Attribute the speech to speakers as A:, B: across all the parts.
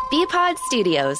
A: BPod Studios.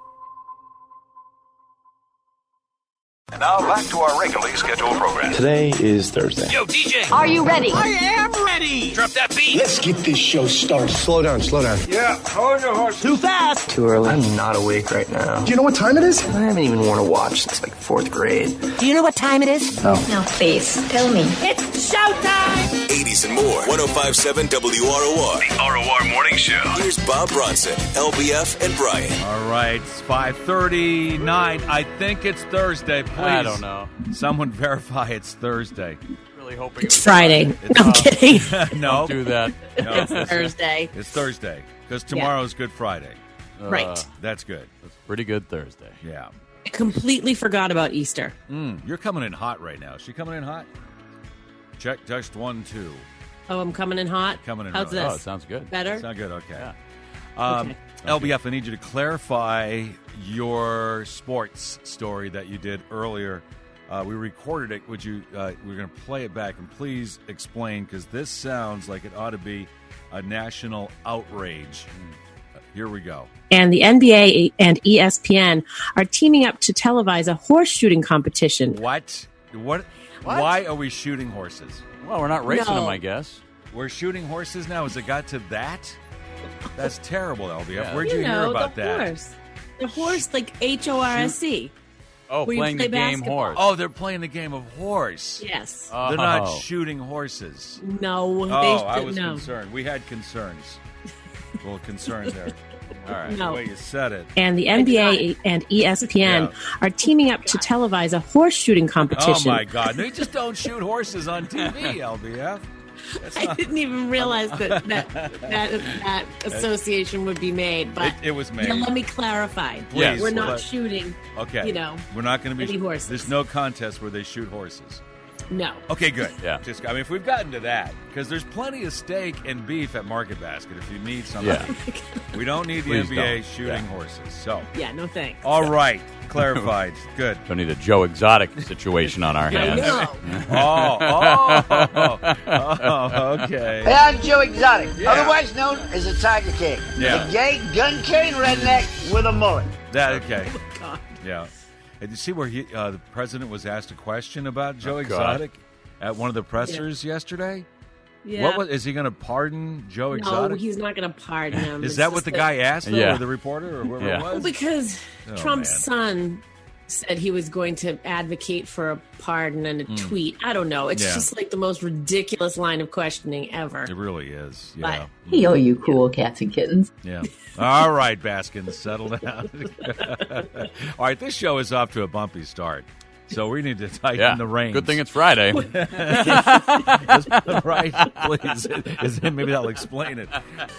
B: And now back to our regularly scheduled program.
C: Today is Thursday.
D: Yo, DJ!
E: Are you ready?
D: I am ready! Drop that beat!
F: Let's get this show started.
C: Slow down.
D: Yeah, hold your horse. Too fast!
G: Too early. I'm not awake right now.
F: Do you know what time it is?
G: I haven't even worn a watch since like 4th grade.
E: Do you know what time it is?
F: No.
E: No, please, tell me. It's showtime!
H: 80s and more. 105.7 WROR.
B: The ROR Morning Show.
H: Here's Bob Bronson, LBF, and Brian.
I: All right, it's 5:39. I think it's Thursday. Please.
J: I don't know.
I: Someone verify it's Thursday.
J: Really hoping
E: It's Friday.
J: It's,
E: I'm kidding.
I: No.
J: Don't do that.
I: No,
E: It's Thursday.
I: It's Thursday because tomorrow's Good Friday.
E: Right.
I: That's good.
J: That's pretty good Thursday.
I: Yeah.
E: I completely forgot about Easter.
I: You're coming in hot right now. Is she coming in hot? Check, text 1, 2.
E: Oh, I'm coming in hot?
I: Coming in
E: How's
I: hot.
E: this?
J: Oh, it sounds good.
E: Better?
I: Sound good? Okay.
J: Yeah.
E: Okay.
I: LBF, I need you to clarify your sports story that you did earlier. We recorded it. Would you? We're going to play it back, and please explain because this sounds like it ought to be a national outrage. Here we go.
E: And the NBA and ESPN are teaming up to televise a horse shooting competition.
I: What? Why are we shooting horses?
J: Well, we're not racing
E: No.
J: them, I guess.
I: We're shooting horses now. Has it got to that? That's terrible, LBF.
J: Yeah.
I: Where'd you hear about
E: the
I: that?
E: horse. The horse, like HORSE.
J: Oh,
E: Where you
J: playing
E: play
J: the game
E: basketball.
J: horse.
I: Oh, they're playing the game of horse.
E: Yes.
I: They're not
J: Oh.
I: shooting horses.
E: No.
I: I was
E: no.
I: concerned. We had concerns. A little concern there. All right,
E: No.
I: the way you said it.
E: And the NBA and ESPN are teaming up to televise a horse shooting competition.
I: Oh, my God. They just don't shoot horses on TV, LBF. That's
E: I
I: not,
E: didn't even realize that association would be made, but
I: it was made.
E: Yeah, let me clarify.
I: Please,
E: We're not
I: let-
E: shooting.
I: Okay.
E: You know,
I: we're not going to be.
E: any horses.
I: There's no contest where they shoot horses.
E: No.
I: Okay, good.
J: Yeah.
I: Just, I mean, if we've gotten to that, because there's plenty of steak and beef at Market Basket if you need something.
J: Yeah.
I: We don't need the
J: Please
I: NBA
J: don't.
I: shooting
J: Yeah.
I: horses. So,
E: Yeah, no thanks.
I: all right. Clarified. Good.
J: Don't need a Joe Exotic situation on our
E: I
J: hands.
E: know.
I: Okay.
K: Hey, I'm Joe Exotic,
I: Yeah.
K: otherwise known as the Tiger King.
I: Yeah.
K: The gay, gun-carrying redneck with a mullet.
I: That, okay.
E: God.
I: Yeah. And you see where the president was asked a question about Joe
J: Oh, God.
I: Exotic at one of the pressers yesterday?
E: Yeah.
I: Is he going to pardon Joe
E: No,
I: Exotic?
E: he's not going to pardon him.
I: Is
E: It's
I: that
E: just
I: what the
E: that-
I: guy asked, though,
J: Yeah.
I: or the reporter, or whoever
J: Yeah.
I: it
E: Well,
I: was?
E: because
I: Oh,
E: Trump's
I: man.
E: son said he was going to advocate for a pardon in a tweet. I don't know. It's
I: Hmm. Yeah.
E: just like the most ridiculous line of questioning ever.
I: It really is. Yeah.
L: Yo, you cool cats and kittens.
I: Yeah. All right, Baskins, settle down. All right, this show is off to a bumpy start. So we need to tighten
J: Yeah.
I: the reins.
J: Good thing it's Friday.
I: Right, please. Maybe that'll explain it.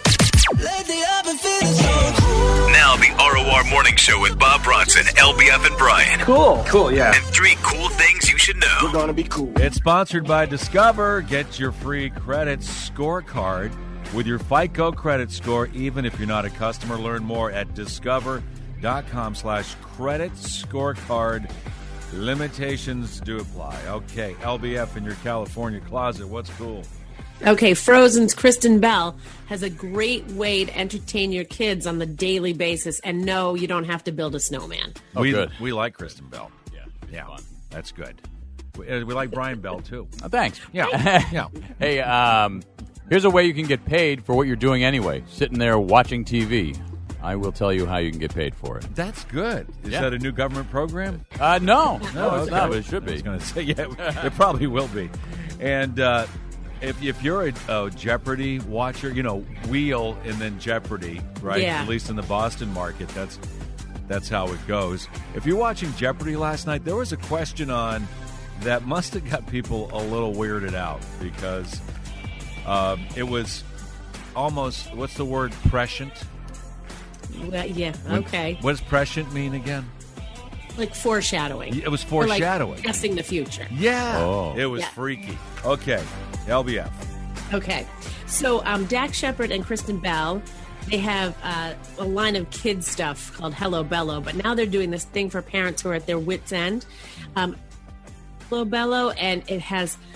B: Now the ROR Morning Show with Bob Bronson, LBF, and Brian.
F: Cool, yeah.
B: And 3 cool things you should know.
F: We're gonna be cool.
I: It's sponsored by Discover. Get your free credit scorecard with your FICO credit score, even if you're not a customer. Learn more at discover.com/credit scorecard. Limitations do apply. Okay, LBF in your California closet. What's cool?
E: Okay, Frozen's Kristen Bell has a great way to entertain your kids on the daily basis. And no, you don't have to build a snowman.
J: Oh, good.
I: We like Kristen Bell.
J: Yeah.
I: Yeah, that's good. We like Brian Bell, too.
J: Oh, thanks.
I: Yeah, yeah.
J: Hey, here's a way you can get paid for what you're doing anyway. Sitting there watching TV. I will tell you how you can get paid for it.
I: That's good. Is
J: Yeah.
I: that a new government program?
J: No, it's
I: okay.
J: not, but it should
I: I
J: be.
I: was going to say, yeah, it probably will be. And if you're a Jeopardy watcher, Wheel and then Jeopardy, right?
E: Yeah.
I: At least in the Boston market, that's how it goes. If you're watching Jeopardy last night, there was a question on that must have got people a little weirded out because it was almost, what's the word, prescient?
E: Well, yeah, okay.
I: What does prescient mean again?
E: Like foreshadowing.
I: It was
E: Or like
I: foreshadowing.
E: guessing the future.
I: Yeah.
J: Oh.
I: It was
E: Yeah.
I: freaky. Okay. LBF.
E: Okay. So Dak Shepard and Kristen Bell, they have a line of kids stuff called Hello Bello, but now they're doing this thing for parents who are at their wits' end. Hello Bello, and it has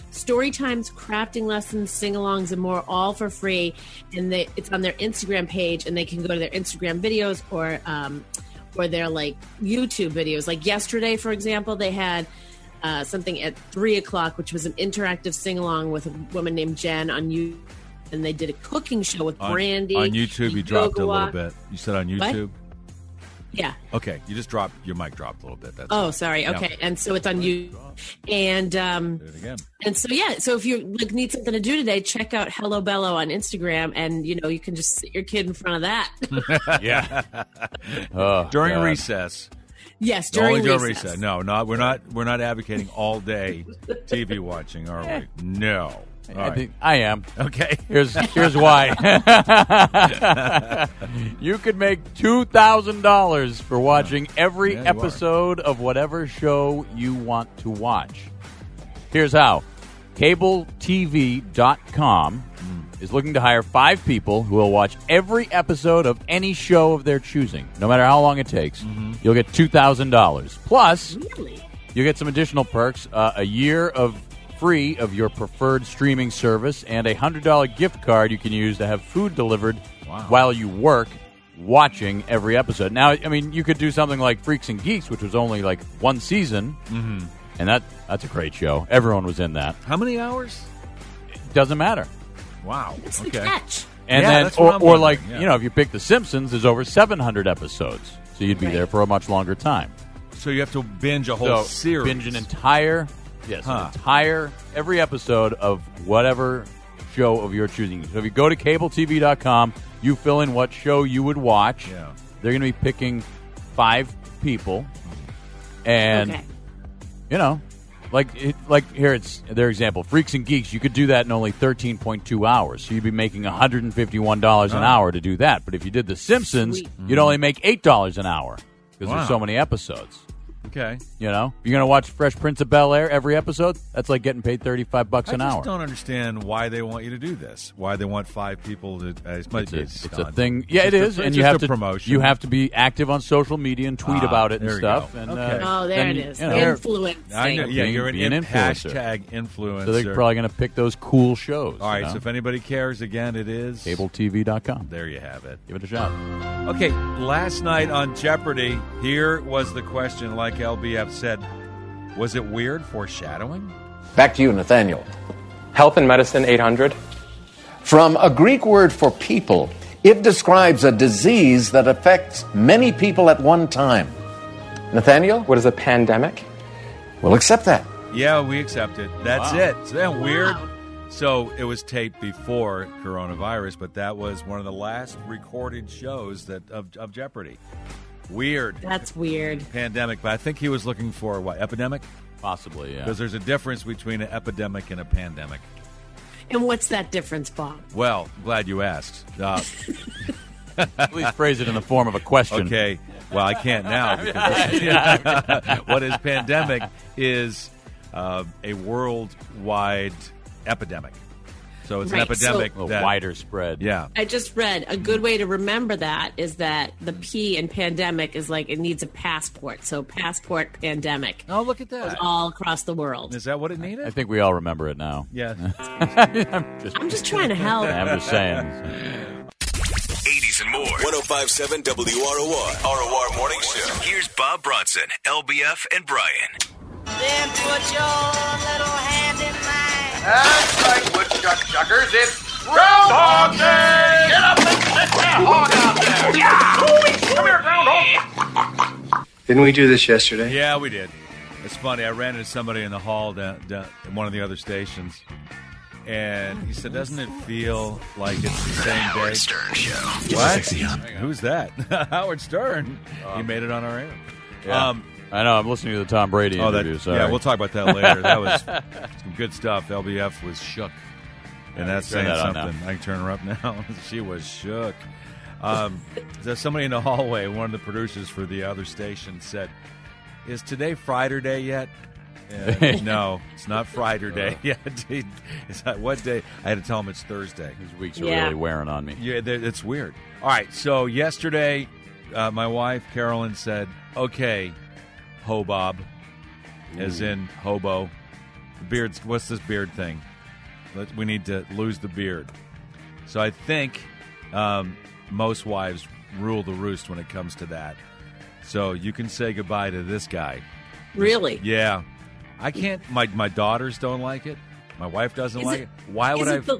E: story times, crafting lessons, sing-alongs, and more, all for free. And it's on their Instagram page, and they can go to their Instagram videos or their like YouTube videos. Like yesterday, for example, they had something at 3:00, which was an interactive sing-along with a woman named Jen on YouTube. And they did a cooking show with Brandy.
I: On YouTube, you dropped a little bit. You said on YouTube?
E: What? Yeah.
I: Okay, you just dropped, your mic dropped a little bit. That's
E: sorry. Okay, and so it's on YouTube. And
I: do it again.
E: And so so if you need something to do today, check out Hello Bello on Instagram, and you can just sit your kid in front of that.
I: Yeah. During recess.
E: Yes, during
I: recess. No, we're not advocating all day TV watching, are we? No.
J: I think I am.
I: Okay.
J: Here's why. You could make $2,000 for watching every episode of whatever show you want to watch. Here's how. CableTV.com is looking to hire 5 people who will watch every episode of any show of their choosing, no matter how long it takes. You'll get $2,000. Plus, you get some additional perks, a year of free of your preferred streaming service, and a $100 gift card you can use to have food delivered while you work watching every episode. Now, I mean, you could do something like Freaks and Geeks, which was only like 1 season, and that's a great show. Everyone was in that.
I: How many hours?
J: It doesn't matter.
I: Wow.
E: That's the catch.
J: And then, or like, if you pick The Simpsons, there's over 700 episodes, so you'd be there for a much longer time.
I: So you have to binge a whole series.
J: Binge an entire... Yes, every episode of whatever show of your choosing. So if you go to CableTV.com, you fill in what show you would watch.
I: Yeah.
J: They're going to be picking 5 people. And, like here it's their example. Freaks and Geeks, you could do that in only 13.2 hours. So you'd be making $151 an hour to do that. But if you did The Simpsons, you'd only make $8 an hour because there's so many episodes.
I: Okay.
J: You're going to watch Fresh Prince of Bel-Air every episode? That's like getting paid $35 an hour.
I: I just don't understand why they want you to do this. Why they want 5 people to...
J: It's a thing. Yeah, it is. And you have to
I: promotion.
J: You have to be active on social media and tweet about it and stuff.
I: And,
E: there it is. Influencing.
I: I know, you're an
J: influencer.
I: Hashtag influencer.
J: So they're probably going to pick those cool shows.
I: All right, so if anybody cares, again, it is...
J: CableTV.com.
I: There you have it.
J: Give it a shot.
I: Okay, last night on Jeopardy, here was the question, like LBF said. Was it weird foreshadowing?
A: Back to you, Nathaniel.
C: Health and Medicine 800.
A: From a Greek word for people, it describes a disease that affects many people at one time. Nathaniel?
C: What is a pandemic?
A: We'll accept that.
I: Yeah, we accept it. That's it. Isn't that weird? So it was taped before coronavirus, but that was one of the last recorded shows of Jeopardy. Weird.
E: That's weird.
I: Pandemic, but I think he was looking for what? Epidemic?
J: Possibly, yeah.
I: Because there's a difference between an epidemic and a pandemic.
E: And what's that difference, Bob?
I: Well, glad you asked.
J: Please phrase it in the form of a question.
I: Okay. Well, I can't now. What is pandemic is a worldwide epidemic. So it's an epidemic
J: that wider spread.
I: Yeah.
E: I just read a good way to remember that is that the P in pandemic is like it needs a passport. So passport pandemic.
I: Oh, look at that.
E: All across the world.
I: Is that what it needed?
J: I think we all remember it now.
I: Yeah.
E: I'm just trying to help.
J: I'm just saying.
B: 80s and more.
H: 105.7 WROR.
B: ROR Morning Show. Here's Bob Bronson, LBF, and Brian.
K: Then put your little hand in mine.
D: That's right, woodchuck chuckers. It's Groundhog Day! Get up and sit that hog out there! Yeah! Come here, Groundhog!
G: Didn't we do this yesterday?
I: Yeah, we did. It's funny. I ran into somebody in the hall down at one of the other stations, and he said, "Doesn't it feel like it's the same day?"
B: Howard Stern Show.
I: What? Who's that? Howard Stern. He made it on our air.
J: Yeah. I know. I'm listening to the Tom Brady interview. Sorry.
I: Yeah, we'll talk about that later. That was some good stuff. LBF was shook. And that's saying something. I can turn her up now. She was shook. There's somebody in the hallway, one of the producers for the other station, said, "Is today Friday Day yet?" No, it's not Friday Day yet. It's not, what day? I had to tell him it's Thursday.
J: These weeks are really wearing on me.
I: Yeah, it's weird. All right, so yesterday, my wife, Carolyn, said, "Okay, Hobob," as in hobo. Beards. What's this beard thing? We need to lose the beard. So I think most wives rule the roost when it comes to that. So you can say goodbye to this guy.
E: Really?
I: Yeah. I can't. My daughters don't like it. My wife doesn't like it. Why would I?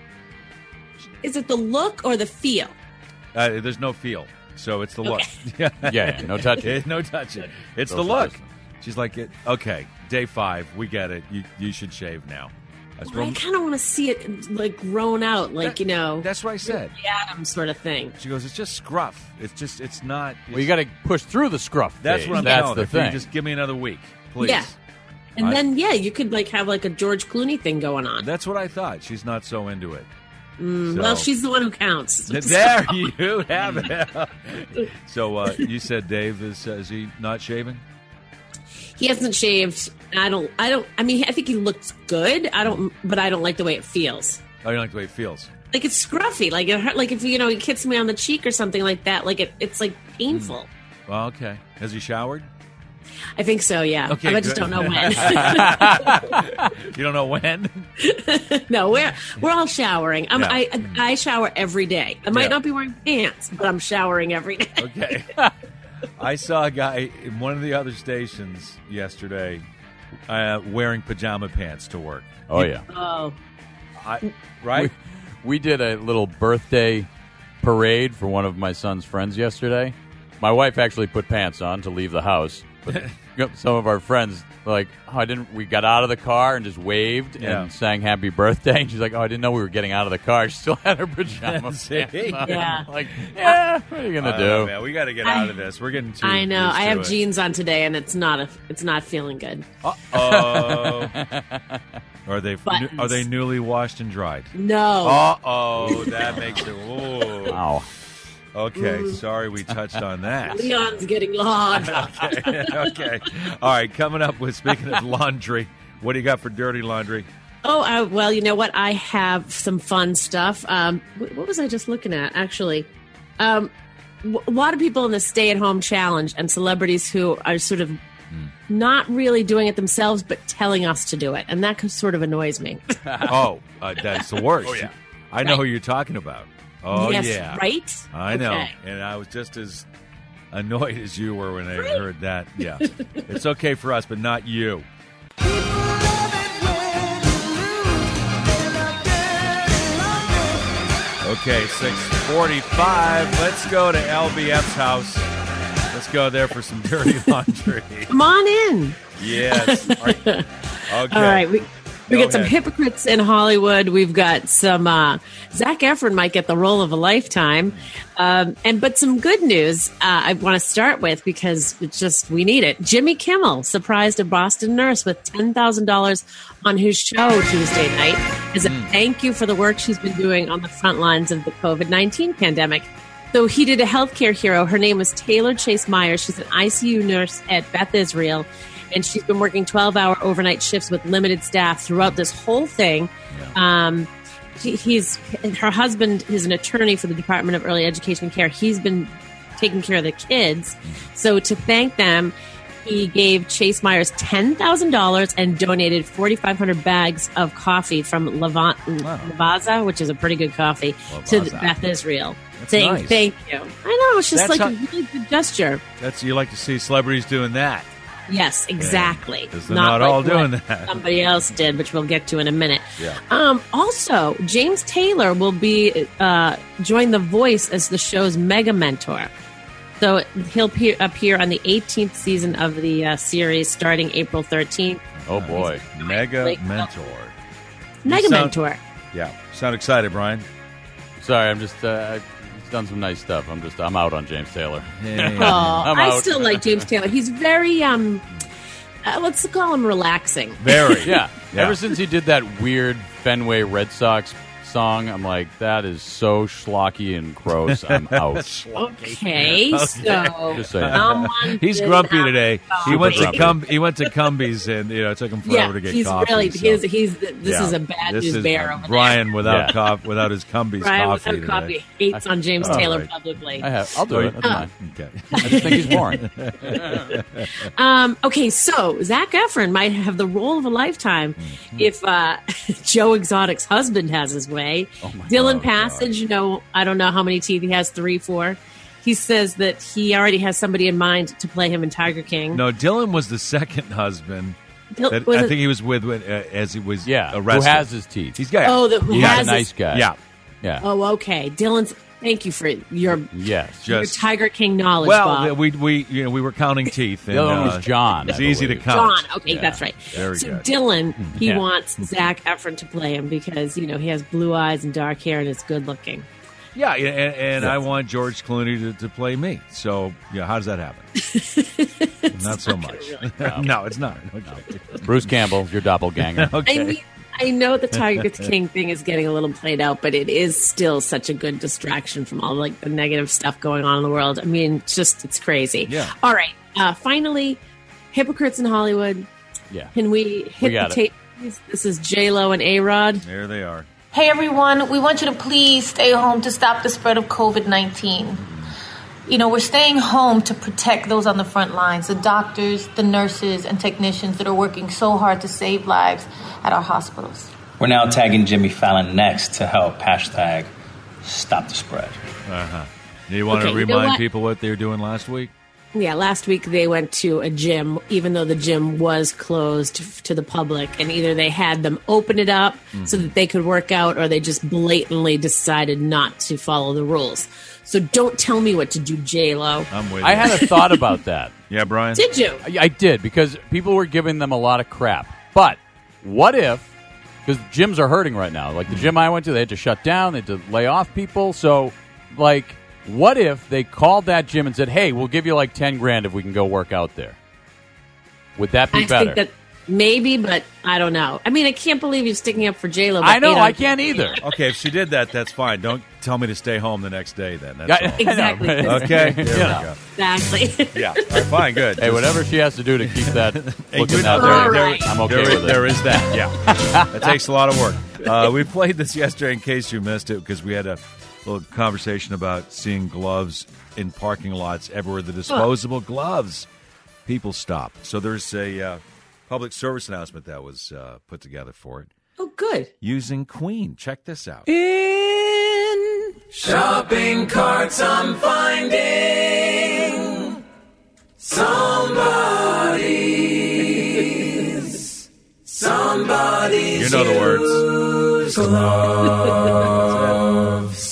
E: Is it the look or the feel?
I: There's no feel. So it's the look.
J: Yeah, no touching.
I: No touching. It's the look. She's like, okay, day 5, we get it. You should shave now.
E: I kind of want to see it like grown out, like,
I: That's what I said.
E: The Adams sort of thing.
I: She goes, it's just scruff. It's not.
J: Well, you got to push through the scruff.
I: That's what I'm telling her.
J: thing.
I: Just give me another week, please.
E: Yeah. And then, you could like have like a George Clooney thing going on.
I: That's what I thought. She's not so into it.
E: Well, she's the one who counts.
I: There you have it. So you said Dave is he not shaving?
E: He hasn't shaved. I mean, I think he looks good. But I don't like the way it feels.
I: Oh, you don't like the way it feels?
E: Like it's scruffy. Like it hurt, like if he hits me on the cheek or something like that. Like it's like painful.
I: Well, okay. Has he showered?
E: I think so. Yeah.
I: Okay,
E: I just don't know when.
I: You don't know when?
E: No, we're all showering. I shower every day. I might not be wearing pants, but I'm showering every day.
I: Okay. I saw a guy in one of the other stations yesterday wearing pajama pants to work.
J: Oh, yeah.
E: Oh.
I: Right?
J: We did a little birthday parade for one of my son's friends yesterday. My wife actually put pants on to leave the house. But some of our friends were like, we got out of the car and just waved and sang happy birthday. And she's like, I didn't know we were getting out of the car. She still had her pajama pants on.
E: Yeah.
J: Like, what are you going to do?
I: Man, we got to get out of this. We're getting too
E: I know.
I: used
E: I
I: to
E: have
I: it.
E: jeans on today, and it's not feeling good.
I: Uh-oh. Are they newly washed and dried?
E: No.
I: Uh-oh. That makes it... Whoa.
J: Wow.
I: Okay, sorry we touched on that.
E: Leon's getting long.
I: Okay. All right, coming up with, speaking of laundry, what do you got for dirty laundry?
E: Oh, well, you know what? I have some fun stuff. What was I just looking at, actually? A lot of people in the stay-at-home challenge and celebrities who are sort of not really doing it themselves, but telling us to do it. And that sort of annoys me.
I: That's the worst.
J: Oh, yeah.
I: I know who you're talking about. Oh,
E: yes,
I: yeah.
E: Right?
I: I know.
E: Okay.
I: And I was just as annoyed as you were when I heard that. Yeah. It's okay for us, but not you. Okay, 6:45. Let's go to LBF's house. Let's go there for some dirty laundry.
E: Come on in.
I: Yes. Okay.
E: All right. We got some hypocrites in Hollywood. We've got some Zac Efron might get the role of a lifetime. But some good news I want to start with because it's just we need it. Jimmy Kimmel surprised a Boston nurse with $10,000 on his show Tuesday night as a thank you for the work she's been doing on the front lines of the COVID-19 pandemic. So he did a healthcare hero. Her name was Taylor Chase Myers. She's an ICU nurse at Beth Israel. And she's been working 12-hour overnight shifts with limited staff throughout this whole thing. Yeah. Her husband is an attorney for the Department of Early Education and Care. He's been taking care of the kids. So to thank them, he gave Chase Myers $10,000 and donated 4,500 bags of coffee from Lavazza, which is a pretty good coffee, to Beth Israel.
I: That's
E: saying
I: nice.
E: Thank you. I know, it's just a really good gesture.
I: You like to see celebrities doing that.
E: Yes, exactly.
I: Because they're not all doing that.
E: Somebody else did, which we'll get to in a minute.
I: Yeah.
E: Also, James Taylor will be join The Voice as the show's mega mentor. So he'll appear on the 18th season of the series starting April 13th.
J: Oh, boy.
I: Mega mentor.
E: Mega mentor.
I: Yeah. Sound excited, Brian?
J: Sorry, I'm just... he's done some nice stuff. I'm out on James Taylor.
E: I still like James Taylor. He's very let's call him relaxing.
J: Very. Yeah. Ever since he did that weird Fenway Red Sox song, I'm like, that is so schlocky and gross. I'm out.
E: Okay, so
J: Just saying.
E: someone
I: He's
E: did
I: grumpy
E: have
I: today.
E: coffee.
I: He went
J: grumpy.
I: to Cumbies and it took him forever to get
E: he's
I: coffee.
E: really
I: so.
E: this is a bad
I: This
E: news
I: is
E: bear over
I: Brian without
J: Yeah.
I: without his Cumbies
E: Brian
I: coffee
E: without coffee
I: today.
E: hates on James
I: All
E: Taylor
I: right.
E: publicly.
J: I'll do it. That's fine.
I: Okay.
J: I just think he's boring.
E: Okay, so Zac Efron might have the role of a lifetime
I: Mm-hmm.
E: if Joe Exotic's husband has his way. Dylan Passage, I don't know how many teeth he has, 3, 4. He says that he already has somebody in mind to play him in Tiger King.
I: No, Dylan was the second husband. That
E: was
I: I
E: it-
I: think he was with as he was
J: Yeah,
I: arrested.
J: who has his teeth.
I: He's got.
E: who
J: He's
E: has
J: a nice
E: his-
J: guy.
I: Yeah.
J: Yeah.
E: Oh, okay. Dylan's. Thank you for your
J: Yes.
I: Just
E: Tiger King knowledge,
I: well,
E: Bob.
I: we were counting teeth.
J: The other one was John.
I: It's
J: I
I: easy to
J: believe.
I: count.
E: John. Okay,
J: Yeah.
E: that's right.
I: Very
E: so
I: good.
E: Dylan, he
J: Yeah.
E: wants Zac Efron to play him because he has blue eyes and dark hair and is good looking.
I: Yeah, and I want George Clooney to play me. So, how does that happen? Not so much. No, it's not. Okay.
J: Bruce Campbell, your doppelganger.
I: Okay.
E: I mean, I know the Tiger King thing is getting a little played out, but it is still such a good distraction from all the negative stuff going on in the world. I mean, it's crazy.
I: Yeah.
E: All right. Finally, hypocrites in Hollywood.
J: Yeah.
E: Can we hit
J: got
E: the
J: it.
E: tape, please? This is J-Lo and A-Rod.
I: There they are.
M: Hey everyone, we want you to please stay home to stop the spread of COVID-19. We're staying home to protect those on the front lines, the doctors, the nurses, and technicians that are working so hard to save lives at our hospitals.
N: We're now tagging Jimmy Fallon next to help hashtag stop the spread.
I: Uh-huh. Do you want
E: Okay,
I: to
E: you know
I: remind
E: what?
I: people what they were doing last week?
E: Yeah, last week they went to a gym, even though the gym was closed to the public, and either they had them open it up so that they could work out, or they just blatantly decided not to follow the rules. So don't tell me what to do, J-Lo.
I: I'm with you.
J: I had a thought about that.
I: Yeah, Brian?
E: Did you?
J: I did, because people were giving them a lot of crap. But what if, because gyms are hurting right now. Like the gym I went to, they had to shut down, they had to lay off people. So, what if they called that gym and said, hey, we'll give you $10,000 if we can go work out there? Would that be
E: I
J: better?
E: think that maybe, but I don't know. I mean, I can't believe you're sticking up for J-Lo. but
J: I know,
E: 8
J: I
E: out-
J: can't either.
I: Okay, if she did that, that's fine. Don't tell me to stay home the next day then. That's all.
E: Exactly.
I: Okay, there we go.
E: Exactly.
I: Yeah, all right, fine, good.
J: Hey, whatever she has to do to keep that
I: Hey,
J: looking
I: good-
J: that
E: All
J: way,
E: right.
J: I'm okay with it.
I: There is that, yeah. That takes a lot of work. We played this yesterday in case you missed it because we had a little conversation about seeing gloves in parking lots everywhere, the disposable gloves. People stop. So there's a public service announcement that was put together for it.
E: Oh, good.
I: Using Queen. Check this out.
O: In shopping carts, I'm finding somebody's
I: You know the words.
O: used gloves.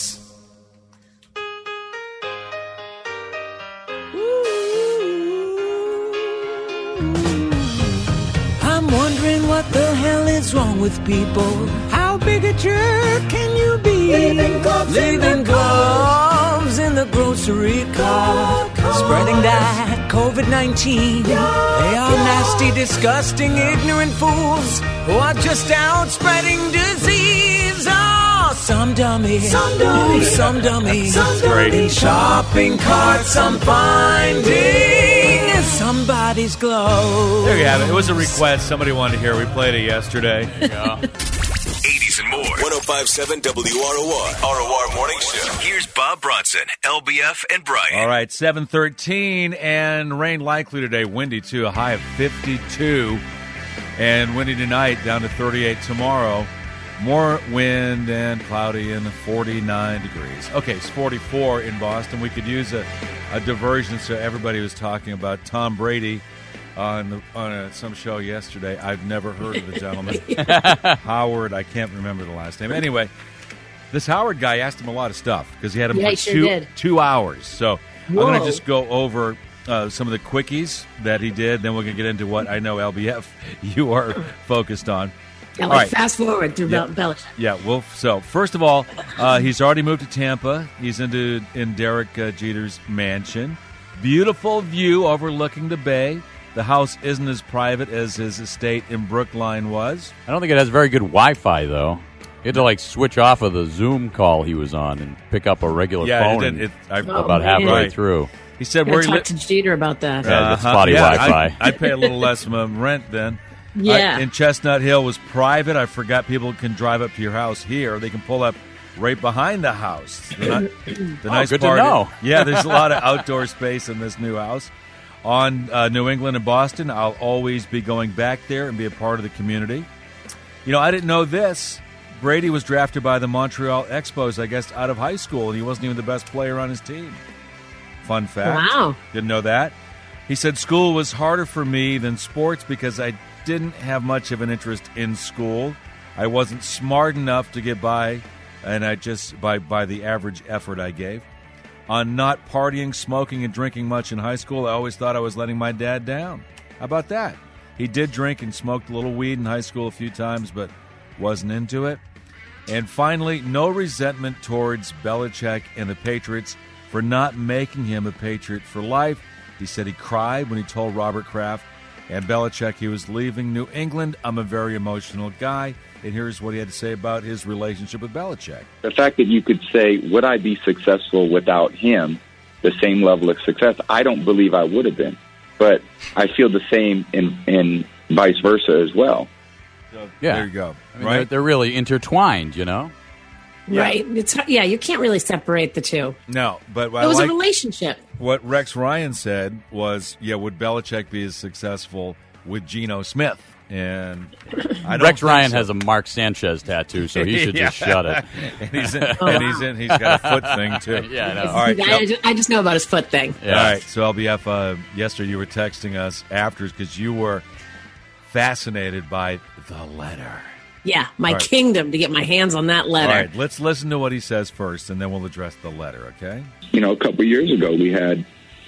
O: I'm wondering what the hell is wrong with people. How big a jerk can you be? Leaving gloves in the grocery cart, spreading that COVID-19. They are nasty, disgusting, ignorant fools who are just out spreading disease. Oh, some dummies, some dummies.
I: great.
O: In shopping carts, I'm finding somebody's gloves.
I: There you have it. It was a request. Somebody wanted to hear. We played it yesterday.
B: 80s and more.
H: 1057 WROR.
B: ROR Morning Show. Here's Bob Bronson, LBF, and Brian.
I: All right, 7:13, and rain likely today. Windy, too. A high of 52. And windy tonight, down to 38 tomorrow. More wind and cloudy and 49 degrees. Okay, it's 44 in Boston. We could use a diversion, so everybody was talking about Tom Brady on some show yesterday. I've never heard of the gentleman. Howard, I can't remember the last name. Anyway, this Howard guy asked him a lot of stuff because he had him
E: Yeah,
I: for
E: he sure did.
I: 2 hours. So I'm going
E: Whoa.
I: to just go over some of the quickies that he did. Then we're going to get into what I know, LBF, you are focused on.
E: Yeah,
I: All
E: like
I: right.
E: fast forward through
I: Yeah.
E: Belichick.
I: Yeah, well, so first of all, he's already moved to Tampa. He's in Derek Jeter's mansion. Beautiful view overlooking the bay. The house isn't as private as his estate in Brookline was.
J: I don't think it has very good Wi-Fi, though. He had to like switch off of the Zoom call he was on and pick up a regular phone about halfway through.
I: He said
E: where he talked to Jeter about that.
J: Yeah, that's spotty Wi-Fi.
I: I pay a little less rent then.
E: Yeah.
I: And Chestnut Hill was private. I forgot people can drive up to your house here. They can pull up right behind the house. The nice
J: good
I: part
J: to know.
I: Yeah, there's a lot of outdoor space in this new house. On New England and Boston, I'll always be going back there and be a part of the community. You know, I didn't know this. Brady was drafted by the Montreal Expos, I guess, out of high school, and he wasn't even the best player on his team. Fun fact.
E: Wow.
I: Didn't know that. He said school was harder for me than sports because I didn't have much of an interest in school. I wasn't smart enough to get by, and I just by the average effort I gave. On not partying, smoking, and drinking much in high school, I always thought I was letting my dad down. How about that? He did drink and smoked a little weed in high school a few times, but wasn't into it. And finally, no resentment towards Belichick and the Patriots for not making him a Patriot for life. He said he cried when he told Robert Kraft and Belichick he was leaving New England. I'm a very emotional guy. And here's what he had to say about his relationship with Belichick.
P: The fact that you could say, would I be successful without him, the same level of success? I don't believe I would have been. But I feel the same in vice versa as well.
I: So,
J: Yeah.
I: There you go.
J: I mean,
I: Right?
J: they're really intertwined, you know?
E: Right. You can't really separate the two.
I: No, but
E: It was a relationship.
I: What Rex Ryan said was, would Belichick be as successul with Geno Smith? And I don't
J: Rex
I: think
J: Ryan
I: so.
J: has a Mark Sanchez tattoo, so he should just
I: Yeah.
J: shut it.
I: He's got a foot thing, too.
J: Yeah, I know.
I: All right.
E: I just know about his foot thing.
I: All right. So, LBF, yesterday you were texting us after because you were fascinated by the letter.
E: Yeah, my
I: All right.
E: kingdom to get my hands on that letter.
I: All right. Let's listen to what he says first, and then we'll address the letter, okay?
P: You know, a couple of years ago, we had,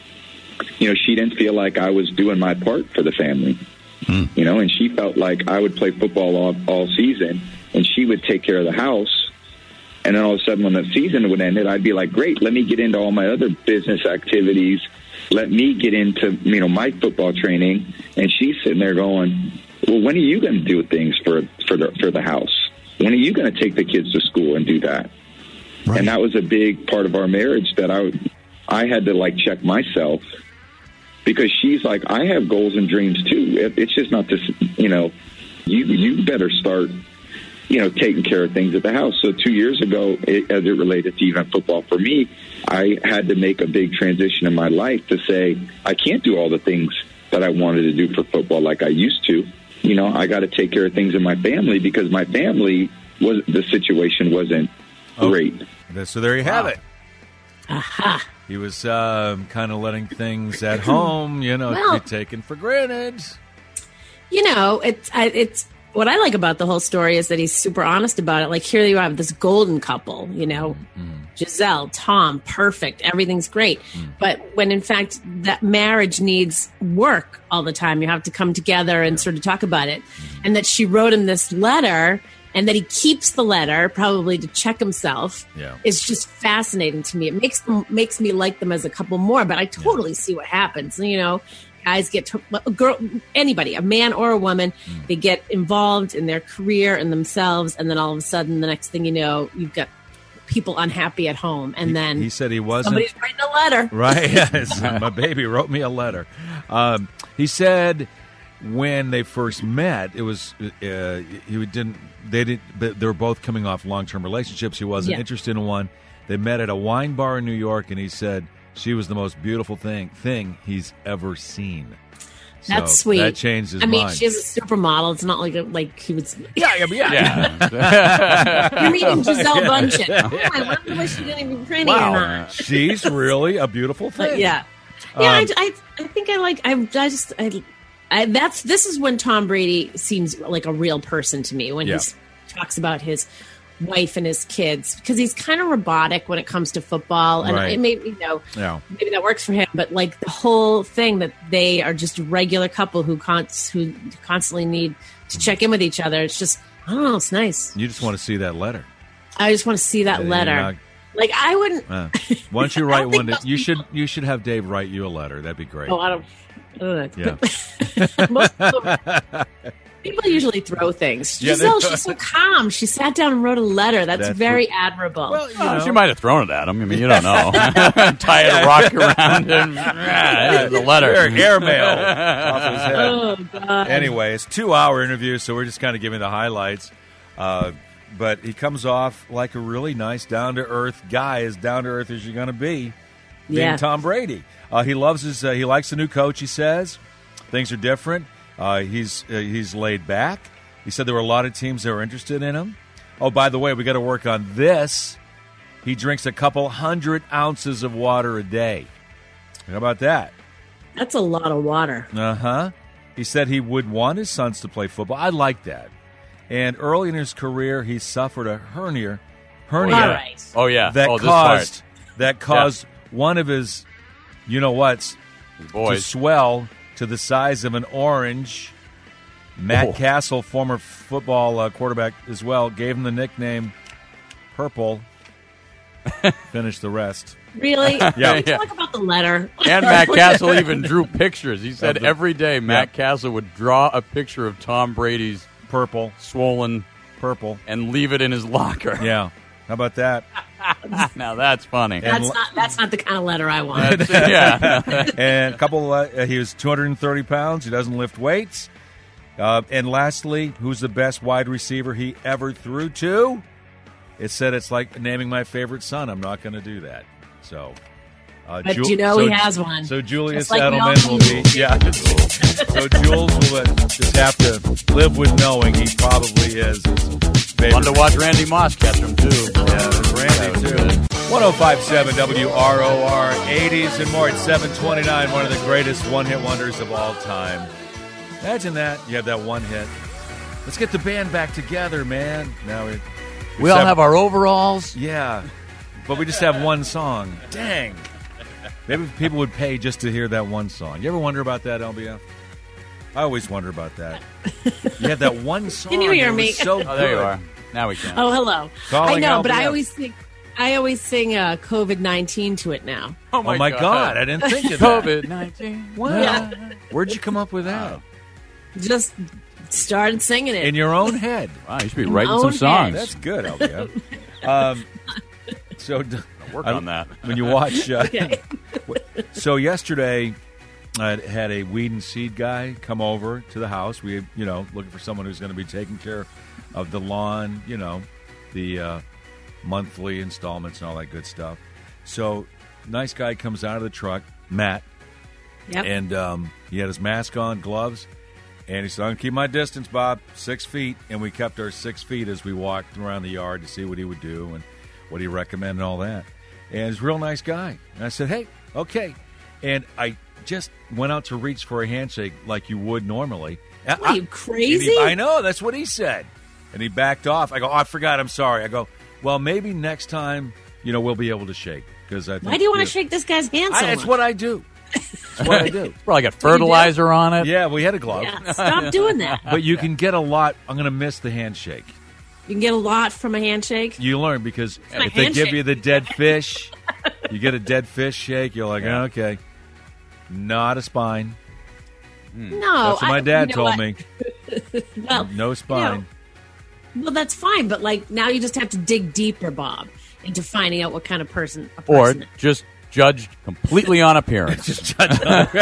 P: she didn't feel like I was doing my part for the family. And she felt like I would play football all season, and she would take care of the house. And then all of a sudden, when the season would end, I'd be like, great, let me get into all my other business activities. Let me get into, my football training. And she's sitting there going, well, when are you going to do things for the house? When are you going to take the kids to school and do that? Right. And that was a big part of our marriage that I had to, check myself. Because she's like, I have goals and dreams too. It's just not this, you better start, taking care of things at the house. So 2 years ago, as it related to even football for me, I had to make a big transition in my life to say, I can't do all the things that I wanted to do for football like I used to. I got to take care of things in my family because my family the situation wasn't great.
I: So there you have it.
E: Aha.
I: He was kind of letting things at home, be taken for granted.
E: It's what I like about the whole story is that he's super honest about it. Like, here you have this golden couple, Giselle, Tom, perfect. Everything's great. But when in fact that marriage needs work all the time, you have to come together and sort of talk about it. And that she wrote him this letter and that he keeps the letter probably to check himself is just fascinating to me. It makes me like them as a couple more, but I totally see what happens. Guys anybody, a man or a woman, they get involved in their career and themselves, and then all of a sudden, the next thing you know, you've got people unhappy at home, and then
I: he said he wasn't.
E: Somebody's writing a letter,
I: right? Yes, my baby wrote me a letter. He said when they first met, it was they were both coming off long-term relationships. He wasn't interested in one. They met at a wine bar in New York, and he said she was the most beautiful thing he's ever seen.
E: That's sweet.
I: That changed his mind.
E: I mean, she's a supermodel. It's not like he would.
I: Yeah.
E: You're meeting Giselle Bundchen. Oh, I wonder why she didn't even pretty or not.
I: She's really a beautiful thing.
E: But yeah. I think I like. This is when Tom Brady seems like a real person to me when he talks about his wife and his kids, because he's kind of robotic when it comes to football, and it maybe that works for him, but like the whole thing that they are just a regular couple who constantly need to check in with each other. It's just, I don't know, it's nice.
I: You just want to see that letter.
E: I just want to see that letter. Like, I wouldn't.
I: Why don't you write one? You should have Dave write you a letter. That'd be great.
E: Oh, I don't know.
I: Yeah.
E: People usually throw things.
I: Yeah,
E: Giselle, she's so calm. She sat down and wrote a letter. That's very admirable.
I: Well,
J: She might have thrown it at him. I mean, you don't know. Tie a rock around him. Here's the letter.
I: Airmail off his head.
E: Oh, God.
I: Anyway, it's a 2-hour interview, so we're just kind of giving the highlights. But he comes off like a really nice, down-to-earth guy, as down-to-earth as you're going to be, being Tom Brady. He loves he likes the new coach, he says. Things are different. He's laid back. He said there were a lot of teams that were interested in him. Oh, by the way, we got to work on this. He drinks a couple 100 ounces of water a day. How about that?
E: That's a lot of water.
I: Uh-huh. He said he would want his sons to play football. I like that. And early in his career, he suffered a hernia.
E: All right.
J: Oh, yeah.
I: That caused one of his, you-know-whats, to swell to the size of an orange. Matt Castle, former football quarterback as well, gave him the nickname Purple. Finish the rest.
E: Really?
I: Yeah.
E: Talk about the letter.
J: And Matt Castle even drew pictures. He said every day Matt Castle would draw a picture of Tom Brady's
I: purple,
J: swollen
I: purple,
J: and leave it in his locker.
I: Yeah. How about that?
J: Now that's funny.
E: That's not the kind of letter I want.
I: And a couple. He was 230 pounds. He doesn't lift weights. And lastly, who's the best wide receiver he ever threw to? It said it's like naming my favorite son. I'm not going to do that. So,
E: but he has one.
I: So Julius
E: like
I: Edelman will be. Yeah. So Jules will just have to live with knowing he probably is his favorite.
J: Fun to watch Randy Moss catch him too.
I: Yeah, Randy too. 105.7 WROR 80s and more at 7:29. One of the greatest one-hit wonders of all time. Imagine that. You have that one hit. Let's get the band back together, man. Now
J: we all have our overalls.
I: Yeah, but we just have one song. Dang. Maybe people would pay just to hear that one song. You ever wonder about that, LBF? I always wonder about that. You had that one song.
E: Can you hear me?
I: So
J: oh, there you are. Now we can.
E: Oh, hello.
I: Calling
E: I know,
I: LBF.
E: but I always sing COVID-19 to it now.
I: Oh my God! I didn't think of
J: that. COVID-19.
I: Wow.
E: Yeah.
I: Where'd you come up with that?
E: Just started singing it
I: in your own head.
J: Wow, you should be writing some songs.
I: That's good, LBF. So
J: work on that
I: when you watch. So yesterday, I had a weed and seed guy come over to the house. We, looking for someone who's going to be taking care of the lawn. The monthly installments and all that good stuff. So, nice guy comes out of the truck, Matt.
E: Yep.
I: And he had his mask on, gloves. And he said, I'm going to keep my distance, Bob, 6 feet. And we kept our 6 feet as we walked around the yard to see what he would do and what he recommended and all that. And he's a real nice guy. And I said, hey, okay. And I just went out to reach for a handshake like you would normally.
E: What, are you crazy?
I: I know. That's what he said. And he backed off. I go, I forgot. I'm sorry. I go, well, maybe next time, we'll be able to shake.
E: Why do you want to shake this guy's hand so much?
I: That's what I do. That's what I do.
J: Probably got fertilizer on it.
I: Yeah, we had a glove.
E: Yeah, stop doing that.
I: But you can get a lot. I'm going to miss the handshake.
E: You can get a lot from a handshake?
I: You learn because if they give you the dead fish, you get a dead fish shake, you're like, okay. Not a spine.
E: No.
I: That's what my dad told me.
E: Well,
I: no spine.
E: Well, that's fine, but now you just have to dig deeper, Bob, into finding out what kind of person a
J: or
E: person is.
J: Just judged completely on appearance.
I: Just judged on
J: All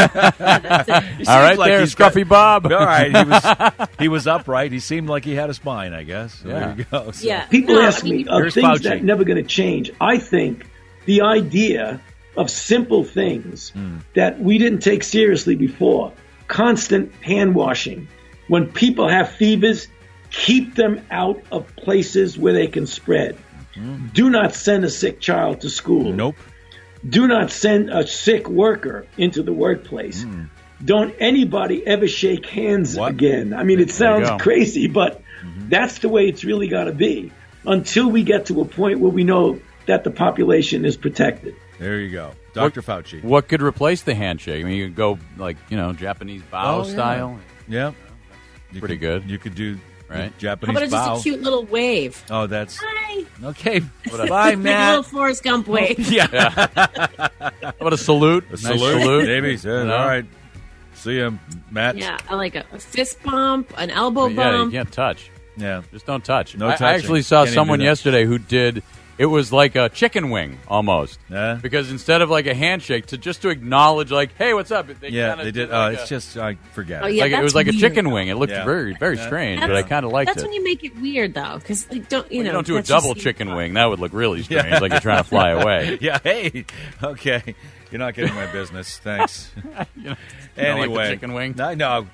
J: right,
I: like
J: there, Scruffy Bob.
I: All right, he was upright. He seemed like he had a spine, I guess. So there you go. So.
E: Yeah.
F: People ask me
I: Here's
F: things
I: Fauci.
F: that are never going to change. I think the idea of simple things that we didn't take seriously before, constant hand washing, when people have fevers, keep them out of places where they can spread. Do not send a sick child to school.
I: Nope.
F: Do not send a sick worker into the workplace. Don't anybody ever shake hands again. I mean, it sounds crazy, but that's the way it's really got to be until we get to a point where we know that the population is protected.
I: There you go. Dr. Fauci.
J: What could replace the handshake? I mean, you could go Japanese bow style.
I: Yeah.
J: Pretty good.
I: You could do Japanese
E: How about
I: bow.
E: just a cute little wave?
I: Oh, that's...
E: Hi.
I: Okay. Bye,
E: Like a
I: Matt.
E: little Forrest Gump wave.
I: Yeah.
J: How about a salute?
I: A salute? Maybe. All right. See ya, Matt.
E: Yeah, I like a fist bump, an elbow
J: Yeah, you
E: bump.
J: can't touch.
I: Yeah.
J: Just don't touch.
I: No
J: I
I: touching.
J: actually saw
I: Can't even
J: someone
I: do that.
J: yesterday who did. It was like a chicken wing almost.
I: Yeah.
J: Because instead of like a handshake, to acknowledge like, hey, what's up? They
I: Yeah,
J: kinda
I: they did.
J: like
I: It's just I forget.
E: Oh,
I: it.
E: yeah,
J: like it was
E: that's
J: like a
E: weird,
J: chicken
E: though.
J: wing. It looked
I: Yeah.
J: very, very
I: Yeah.
J: strange, but I kind of liked
E: That's
J: it.
E: when you make it weird, though, because don't
J: You don't do a
E: that's just-
J: double chicken wing. That would look really strange, like you're trying to fly away.
I: Yeah. Hey. Okay. You're not getting my business. Thanks.
J: You know,
I: Anyway,
J: like the chicken wing.
I: I know.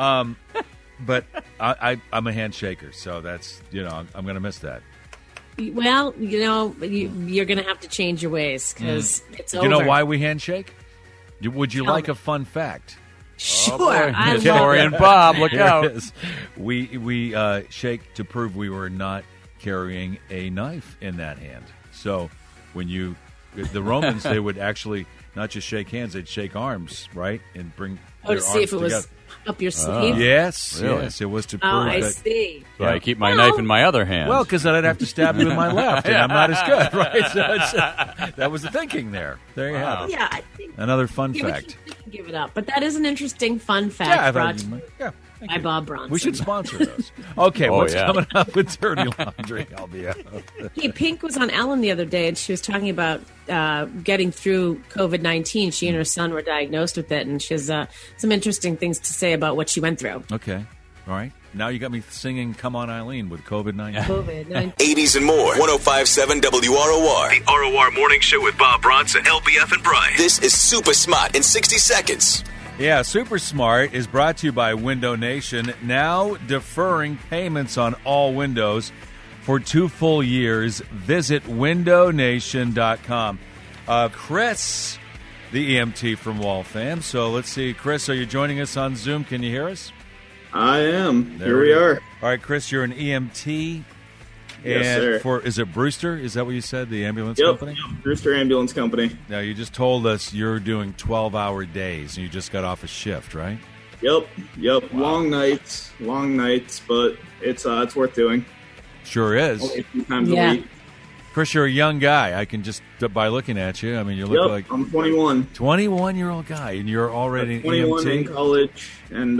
I: But I'm a handshaker, so that's I'm going to miss that.
E: Well, you're going to have to change your ways because it's over.
I: You know why we handshake? Would you
E: Tell
I: like
E: me.
I: a fun fact?
E: Sure,
J: boy.
E: I love
J: Historian
E: it.
J: Bob, look
I: Here
J: out.
I: it is. We shake to prove we were not carrying a knife in that hand. So when the Romans, they would actually not just shake hands, they'd shake arms, right? And bring their
E: to see if
I: arms
E: it was
I: together.
E: up your sleeve.
I: Yes,
J: Really?
I: yes, it was to prove
E: Oh, I
I: that.
E: see.
J: So I keep my knife in my other hand.
I: Well, because then I'd have to stab you with my left, and I'm not as good, right? So that was the thinking there. There you have it.
E: Yeah, I think
I: Another fun
E: yeah, we
I: fact.
E: can give it up. But that is an interesting fun fact
I: Yeah, I thought
E: brought
I: you might- yeah, thank
E: by
I: you.
E: Bob Bronson.
I: We should sponsor those. Okay,
J: Oh,
I: what's
J: yeah.
I: coming up with Dirty Laundry? I'll be out.
E: Hey, Pink was on Ellen the other day, and she was talking about getting through COVID-19. She and her son were diagnosed with it, and she has some interesting things to say about what she went through.
I: Okay, all right. Now you got me singing "Come On, Eileen" with COVID-19.
E: COVID-19.
H: 80s and more. 105.7 WROR.
B: The ROR Morning Show with Bob Bronson, LBF, and Brian.
H: This is Super Smart in 60 seconds.
I: Yeah, Super Smart is brought to you by Window Nation. Now deferring payments on all windows for 2 full years. Visit windownation.com. Chris, the EMT from Waltham. So let's see. Chris, are you joining us on Zoom? Can you hear us?
Q: I am.
I: There
Q: Here we are.
I: All right, Chris, you're an EMT.
Q: Yes,
I: and
Q: sir.
I: Is it Brewster? Is that what you said, the ambulance
Q: Yep.
I: company?
Q: Brewster Ambulance Company.
I: Now, you just told us you're doing 12-hour days, and you just got off a shift, right?
Q: Yep. Long nights, but it's worth doing.
I: Sure is.
Q: Only a few times
E: Yeah.
Q: a week.
I: Chris, you're a young guy. I can just, by looking at you, I mean, you look
Q: Yep.
I: like
Q: I'm 21.
I: 21-year-old guy, and you're already an
Q: 21 in
I: EMT.
Q: college, and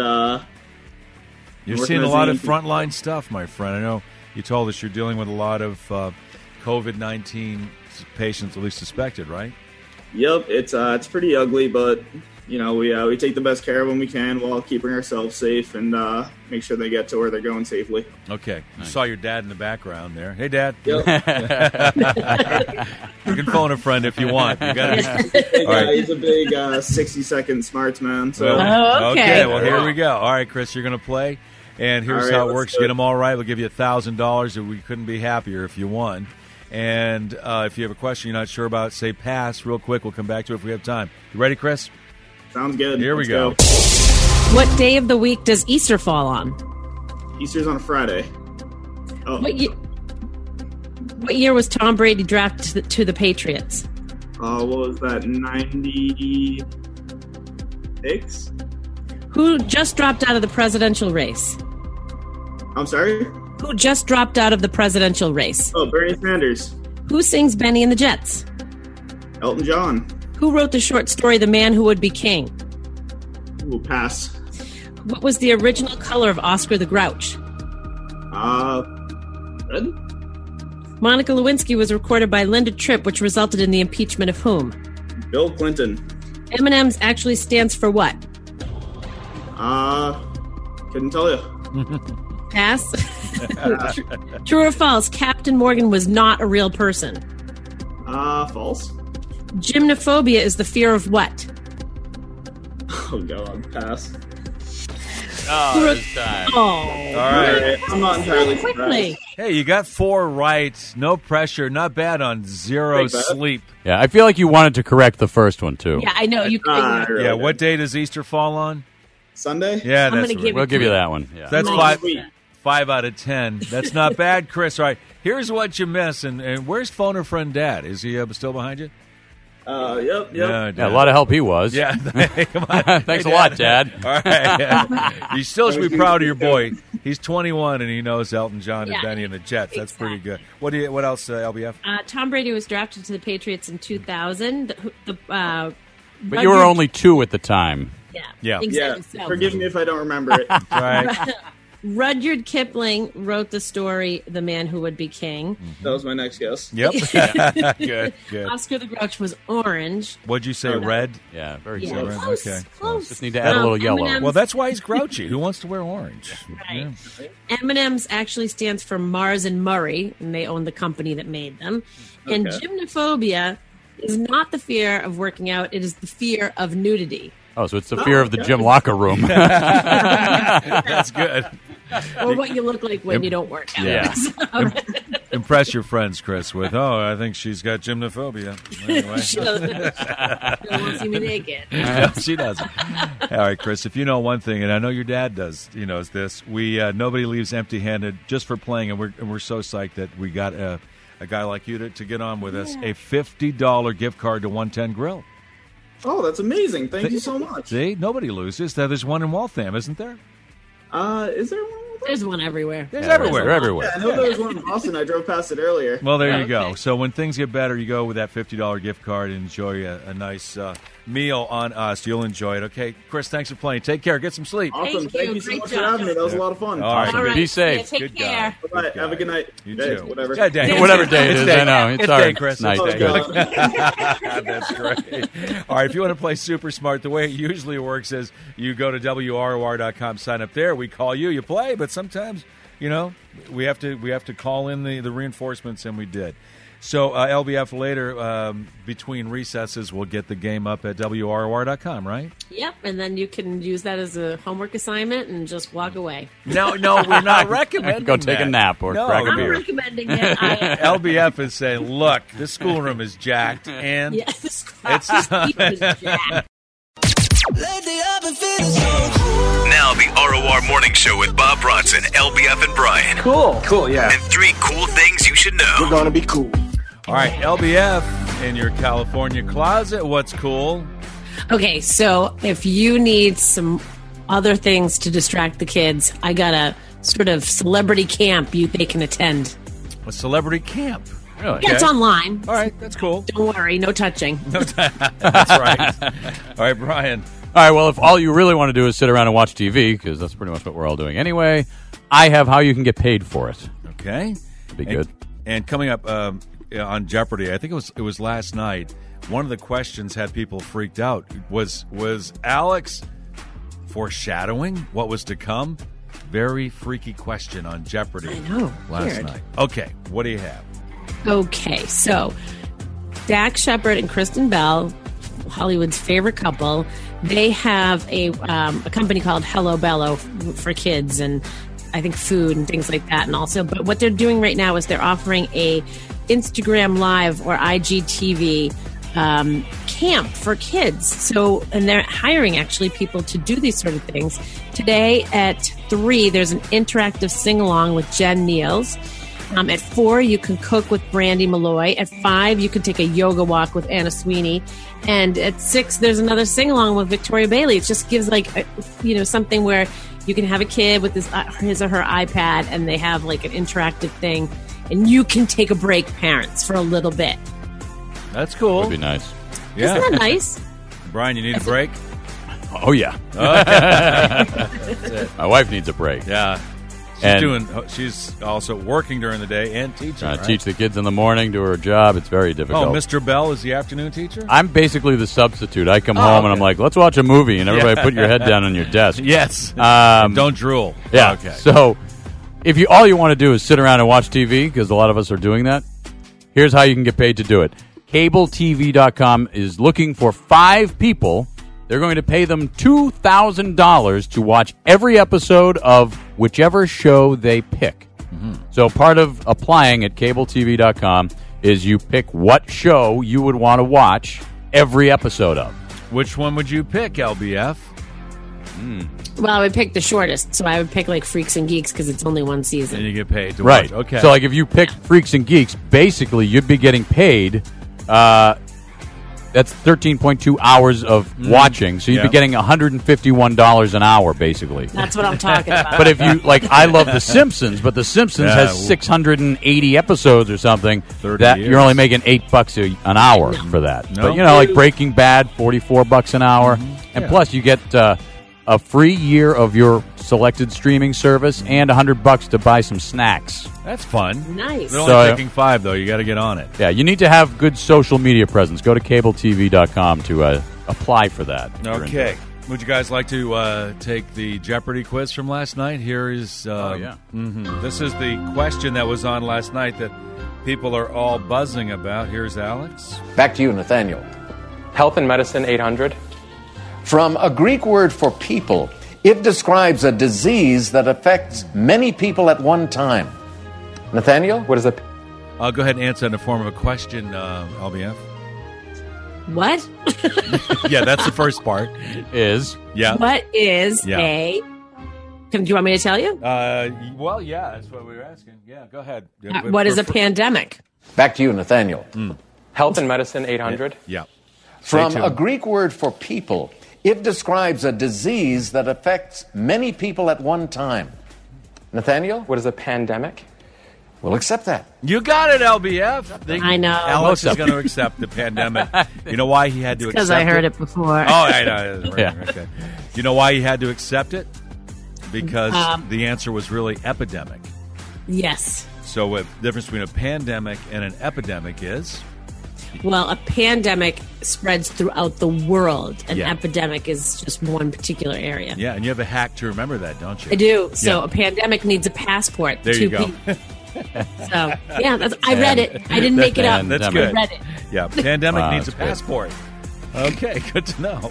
I: You're
Q: working
I: seeing a
Q: as
I: lot
Q: an
I: of
Q: EMT.
I: frontline stuff, my friend. I know you told us you're dealing with a lot of COVID-19 patients, at least suspected, right?
Q: Yep. It's pretty ugly, but we take the best care of them we can while keeping ourselves safe and make sure they get to where they're going safely.
I: Okay. You saw your dad in the background there. Hey, Dad.
Q: Yep.
I: You can phone a friend if you want. You got
Q: Big
I: All right.
Q: guy, he's a big 60-second smarts man. So
E: Oh, okay.
I: Well, here we go. All right, Chris, you're going to play. And here's
Q: All right,
I: how it
Q: let's
I: works.
Q: do
I: You get
Q: it.
I: them all right, we'll give you $1,000. We couldn't be happier if you won. And if you have a question you're not sure about, say pass real quick. We'll come back to it if we have time. You ready, Chris?
Q: sounds good.
I: Here we go.
E: What day of the week does Easter fall on?
Q: Easter's on a Friday. Oh,
E: What year was Tom Brady drafted to the Patriots?
Q: what was that? 96?
E: Who just dropped out of the presidential race?
Q: I'm sorry.
E: Who just dropped out of the presidential race?
Q: Oh, Bernie Sanders.
E: Who sings Benny and the Jets?
Q: Elton John.
E: Who wrote the short story The Man Who Would Be King?
Q: Ooh, pass.
E: What was the original color of Oscar the Grouch?
Q: Red?
E: Monica Lewinsky was recorded by Linda Tripp, which resulted in the impeachment of whom?
Q: Bill Clinton.
E: M&M's actually stands for what?
Q: Couldn't tell you.
E: Pass. True or false? Captain Morgan was not a real person.
Q: False.
E: Gymnophobia is the fear of what?
Q: Oh, God. Pass.
J: Oh, this time.
E: Oh.
I: All right.
Q: I'm not entirely
E: Quickly.
Q: surprised.
I: Hey, you got 4 right. No pressure. Not bad on 0
Q: Take that.
I: sleep.
J: Yeah, I feel like you wanted to correct the first one, too.
E: Yeah, I know. You
Q: I really
I: Yeah,
Q: did.
I: what day does Easter fall on?
Q: Sunday?
I: Yeah,
E: I'm
I: that's
E: gonna give
J: We'll give you that one. Yeah.
I: That's
E: Nice.
I: 5 out of 10. That's not bad, Chris. All right, here's what you miss. And where's phone or friend Dad? Is he still behind you?
Q: Yep.
J: Yeah, a lot of help he was.
I: Yeah, come on.
J: Thanks
I: Hey,
J: a lot, Dad.
I: All right. Yeah. You still should be proud of your boy. He's 21 and he knows Elton John
E: Yeah,
I: and Benny and the Jets. That's pretty
E: exactly.
I: good. What else, LBF?
E: Tom Brady was drafted to the Patriots in 2000.
J: But you were only 2 at the time.
I: Yeah.
E: Exactly. So.
Q: Forgive me if I don't remember it.
I: Right.
E: Rudyard Kipling wrote the story "The Man Who Would Be King."
Q: That was my next guess.
I: Yep. Good.
E: Oscar the Grouch was orange.
I: What'd you say? Red?
J: Yeah, very
E: Yeah,
J: similar.
E: close,
I: Okay.
E: close.
J: Just need to add a little yellow.
E: M&Ms.
I: Well, that's why he's grouchy. Who wants to wear orange?
E: Right.
I: Yeah.
E: M&M's actually stands for Mars and Murray, and they own the company that made them. And
Q: Okay.
E: gymnophobia is not the fear of working out; it is the fear of nudity.
J: Oh, so it's the fear of the gym locker room.
I: That's good.
E: Or what you look like when you don't work out.
J: Yeah.
E: So-
I: Impress your friends, Chris, with, I think she's got gymnophobia. Anyway.
E: She doesn't want to see me naked.
I: No, she doesn't. All right, Chris, if you know one thing, and I know your dad does, is this, nobody leaves empty-handed just for playing, and we're so psyched that we got a guy like you to get on with us, a $50 gift card to 110 Grill.
Q: Oh, that's amazing. Thank you so much.
I: See, nobody loses. There's one in Waltham, isn't there?
Q: Is there one?
E: There's one everywhere.
I: There's everywhere.
J: They're everywhere.
Q: Yeah, I know there was one in Boston. I drove past it earlier.
I: Well, there you go. So when things get better, you go with that $50 gift card and enjoy a nice meal on us. You'll enjoy it. Okay, Chris, thanks for playing. Take care. Get some sleep.
Q: Awesome. Thank you so
E: Great
Q: much
E: job.
Q: for having me. That was a lot of fun.
I: All right.
J: Be safe.
E: Yeah, take
I: Good
E: care.
I: guy.
Q: Bye-bye. Have a good night.
I: You
Q: Day,
I: too.
Q: whatever.
I: Yeah, day.
J: Whatever day it is, I know. It's all
I: day,
J: right.
I: Chris.
J: Nice.
I: It's
J: It's
I: day.
J: good.
I: That's great. All right, if you want to play Super Smart, the way it usually works is you go to WROR.com, sign up there. We call you, you play, but sometimes, we have to call in the reinforcements, and we did. So LBF later, between recesses, we'll get the game up at WROR.com, right?
E: Yep, and then you can use that as a homework assignment and just walk away.
I: No, we're not recommending
J: Go take a nap or crack a
E: I'm
J: beer.
E: recommending it.
I: LBF is saying, look, this schoolroom is jacked, and
E: Yes,
I: it's
B: Now the ROR Morning Show with Bob Bronson, LBF, and Brian.
G: Cool, yeah.
B: And 3 cool things you should know.
G: We're gonna be cool.
I: All right, LBF, in your California closet, what's cool?
E: Okay, so if you need some other things to distract the kids, I got a sort of celebrity camp they can attend.
I: A celebrity camp. Really?
E: Yeah, it's online.
I: All right, that's cool.
E: Don't worry, no touching.
I: That's right. All right, Brian.
J: All right, well, if all you really want to do is sit around and watch TV, because that's pretty much what we're all doing anyway, I have how you can get paid for it.
I: Okay.
J: Be good.
I: And coming up on Jeopardy, I think it was last night, one of the questions had people freaked out. Was Alex foreshadowing what was to come? Very freaky question on Jeopardy.
E: I know.
I: Last
E: Weird.
I: night. Okay, what do you have?
E: Okay, so Dax Shepard and Kristen Bell, Hollywood's favorite couple, they have a company called Hello Bello for kids and I think food and things like that. And also, but what they're doing right now is they're offering a Instagram Live or IGTV camp for kids. So, and they're hiring actually people to do these sort of things. Today at 3, there's an interactive sing-along with Jen Niels. At 4, you can cook with Brandy Malloy. At 5, you can take a yoga walk with Anna Sweeney. And at 6, there's another sing-along with Victoria Bailey. It just gives something where you can have a kid with his or her iPad and they have like an interactive thing. And you can take a break, parents, for a little bit.
I: That's cool.
J: Would be nice.
I: Yeah.
E: Isn't that nice?
I: Brian, you need a break?
J: Oh, yeah.
I: That's it.
J: My wife needs a break.
I: Yeah. She's also working during the day and teaching. Right?
J: Teach the kids in the morning, do her job. It's very difficult.
I: Oh, Mr. Bell is the afternoon teacher?
J: I'm basically the substitute. I come home and I'm like, let's watch a movie, and everybody put your head down on your desk.
I: Yes. Don't drool.
J: Yeah.
I: Okay.
J: So if all you want to do is sit around and watch TV, because a lot of us are doing that, here's how you can get paid to do it. CableTV.com is looking for 5 people. They're going to pay them $2,000 to watch every episode of whichever show they pick. Mm-hmm. So part of applying at CableTV.com is you pick what show you would want to watch every episode of.
I: Which one would you pick, LBF?
E: Well, I would pick the shortest. So I would pick like Freaks and Geeks because it's only one season.
I: And you get paid to
J: right.
I: watch. Okay.
J: So like if you pick Freaks and Geeks, basically you'd be getting paid. That's 13.2 hours of watching. So you'd be getting $151 an hour, basically.
E: That's what I'm talking about.
J: But if you I love The Simpsons, but The Simpsons has 680 episodes or something. That
I: years.
J: you're only making $8 an hour for that.
I: No.
J: But like Breaking Bad, $44 an hour, and plus you get a free year of your selected streaming service and $100 to buy some snacks.
I: That's fun.
E: Nice.
I: They're only taking $5 though. You got to get on it.
J: Yeah, you need to have good social media presence. Go to cabletv.com to apply for that.
I: Okay. Would you guys like to take the Jeopardy quiz from last night? Here is this is the question that was on last night that people are all buzzing about. Here's Alex.
A: Back to you, Nathaniel.
C: Health and Medicine 800.
A: From a Greek word for people, it describes a disease that affects many people at one time. Nathaniel?
C: What is it?
I: I'll go ahead and answer in the form of a question, LBF.
E: What?
I: Yeah, that's the first part.
J: Is.
I: Yeah.
E: What is a... Do you want me to tell you?
I: Well, yeah, that's what we were asking. Yeah, go ahead.
E: What is a pandemic?
A: Back to you, Nathaniel.
C: Health and Medicine 800.
I: Yeah.
A: From a Greek word for people, it describes a disease that affects many people at one time. Nathaniel?
C: What is a pandemic?
A: We'll accept that.
I: You got it, LBF.
E: I know.
I: Alex is going to accept the pandemic. You know why he had to accept it?
E: Because I heard it before.
I: Oh, I know. Right, okay. You know why he had to accept it? Because the answer was really epidemic.
E: Yes.
I: So the difference between a pandemic and an epidemic is?
E: Well, a pandemic spreads throughout the world. An epidemic is just one particular area.
I: Yeah, and you have a hack to remember that, don't you?
E: I do. So a pandemic needs a passport.
I: There you go.
E: So, yeah, I read it. I didn't make it up.
I: That's good.
E: I read it.
I: Yeah, pandemic needs a passport. Okay, good to know.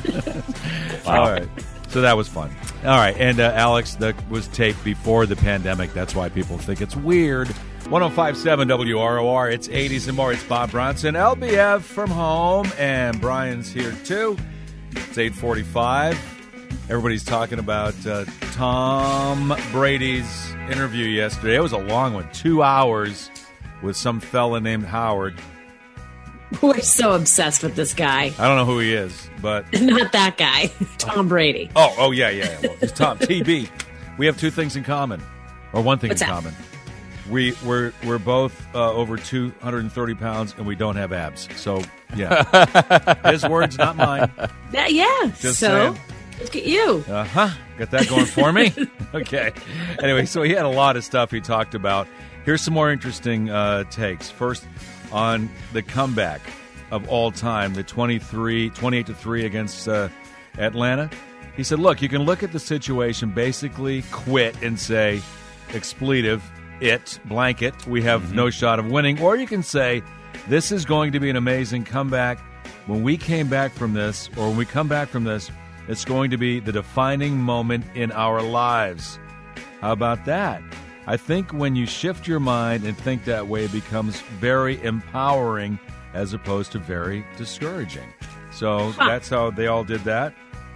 I: All right. So that was fun. All right, and Alex, that was taped before the pandemic. That's why people think it's weird. 105.7 WROR. It's 80s and more. It's Bob Bronson, LBF from home, and Brian's here too. It's 8:45. Everybody's talking about Tom Brady's interview yesterday. It was a long one, 2 hours with some fella named Howard.
E: We're so obsessed with this guy.
I: I don't know who he is, but...
E: Not that guy. Tom Brady.
I: Oh, yeah. Well, he's Tom. TB. We have two things in common. Or one thing in common. We're both over 230 pounds, and we don't have abs. So, yeah. His words, not mine.
E: Yeah.
I: Just
E: so,
I: saying.
E: Look at you.
I: Got that going for me? Okay. Anyway, so he had a lot of stuff he talked about. Here's some more interesting takes. First, on the comeback of all time, the 28-3 against Atlanta. He said, look, you can look at the situation, basically quit and say, expletive, blanket, we have no shot of winning. Or you can say, this is going to be an amazing comeback. When we come back from this, it's going to be the defining moment in our lives. How about that? I think when you shift your mind and think that way, it becomes very empowering as opposed to very discouraging. So that's how they all did that.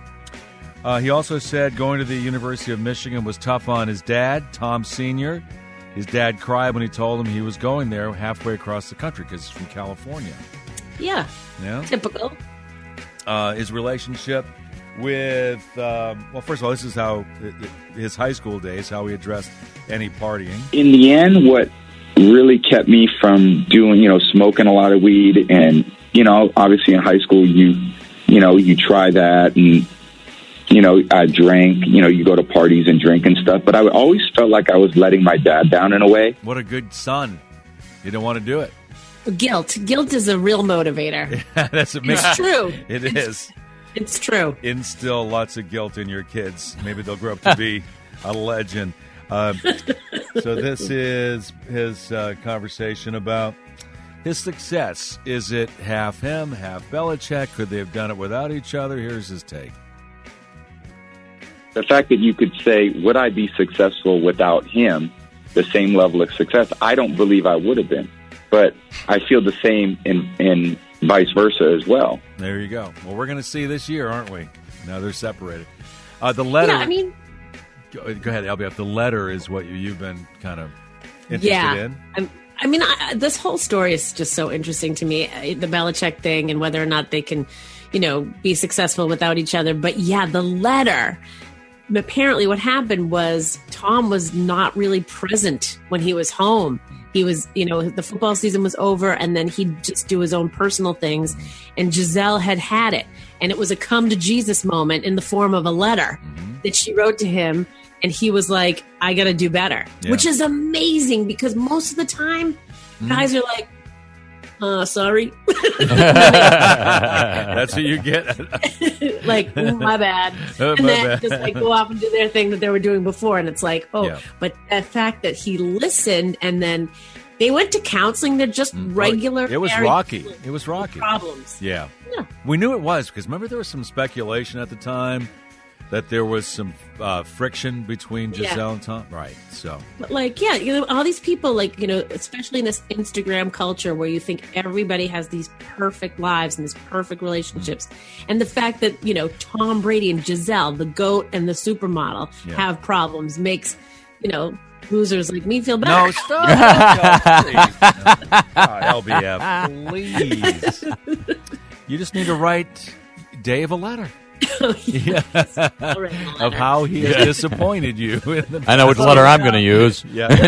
I: He also said going to the University of Michigan was tough on his dad, Tom Sr. His dad cried when he told him he was going there halfway across the country because he's from California.
E: Yeah. Typical.
I: His relationship with, first of all, this is how his high school days, how he addressed any partying.
P: In the end, what really kept me from doing, smoking a lot of weed, and, obviously in high school, you try that, and, I drank, you go to parties and drink and stuff, but I always felt like I was letting my dad down in a way.
I: What a good son. You don't want to do it.
E: Guilt is a real motivator. It's true.
I: It is.
E: It's true.
I: Instill lots of guilt in your kids. Maybe they'll grow up to be a legend. So this is his conversation about his success. Is it half him, half Belichick? Could they have done it without each other? Here's his take.
P: The fact that you could say, would I be successful without him, the same level of success? I don't believe I would have been. But I feel the same in vice versa as well.
I: There you go. Well, we're going to see this year, aren't we? Now they're separated. The letter...
E: Yeah,
I: Go ahead, LBF. The letter is what you've been kind of interested in.
E: I mean, this whole story is just so interesting to me. The Belichick thing and whether or not they can, be successful without each other. But yeah, the letter. Apparently what happened was Tom was not really present when he was home. He was, the football season was over and then he'd just do his own personal things. And Giselle had it. And it was a come to Jesus moment in the form of a letter that she wrote to him. And he was like, I got to do better, which is amazing because most of the time guys are like, sorry.
I: That's what you get.
E: Like, my bad. And then just like go off and do their thing that they were doing before. And it's like, but the fact that he listened and then they went to counseling, they're just regular.
I: It was rocky. It was rocky.
E: Problems.
I: Yeah. We knew it was because remember there was some speculation at the time that there was some friction between Giselle and Tom. Right. So.
E: But all these people, especially in this Instagram culture where you think everybody has these perfect lives and these perfect relationships. And the fact that, Tom Brady and Giselle, the GOAT and the supermodel, have problems makes, losers like me feel better.
I: No, stop. LBF, please. You just need to write Dave a letter. Of how he has disappointed you.
J: I know which letter I'm going to use.